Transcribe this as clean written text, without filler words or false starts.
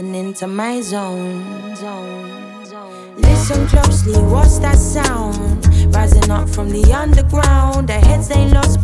into my zone. Listen closely, what's that sound? Rising up from the underground, their heads ain't lost